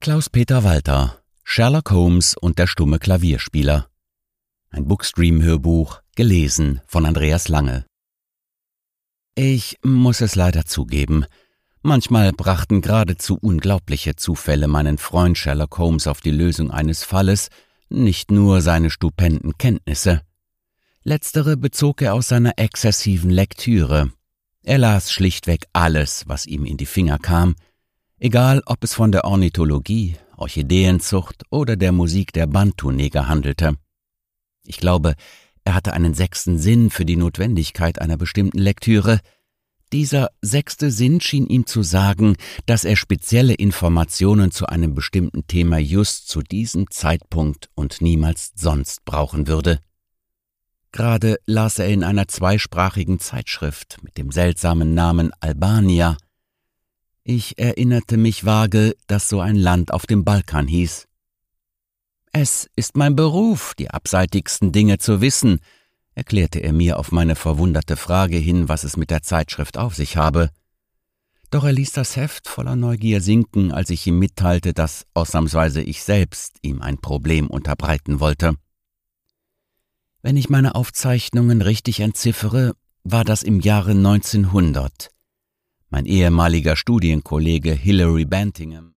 Klaus-Peter Walter, Sherlock Holmes und der stumme Klavierspieler. Ein Bookstream-Hörbuch, gelesen von Andreas Lange. Ich muss es leider zugeben, manchmal brachten geradezu unglaubliche Zufälle meinen Freund Sherlock Holmes auf die Lösung eines Falles, nicht nur seine stupenden Kenntnisse. Letztere bezog er aus seiner exzessiven Lektüre. Er las schlichtweg alles, was ihm in die Finger kam, egal ob es von der Ornithologie, Orchideenzucht oder der Musik der Bantu-Neger handelte. Ich glaube, er hatte einen sechsten Sinn für die Notwendigkeit einer bestimmten Lektüre. Dieser sechste Sinn schien ihm zu sagen, dass er spezielle Informationen zu einem bestimmten Thema just zu diesem Zeitpunkt und niemals sonst brauchen würde. Gerade las er in einer zweisprachigen Zeitschrift mit dem seltsamen Namen Albania. Ich erinnerte mich vage, dass so ein Land auf dem Balkan hieß. »Es ist mein Beruf, die abseitigsten Dinge zu wissen«, erklärte er mir auf meine verwunderte Frage hin, was es mit der Zeitschrift auf sich habe. Doch er ließ das Heft voller Neugier sinken, als ich ihm mitteilte, dass ausnahmsweise ich selbst ihm ein Problem unterbreiten wollte. Wenn ich meine Aufzeichnungen richtig entziffere, war das im Jahre 1900. Mein ehemaliger Studienkollege Hilary Bantingham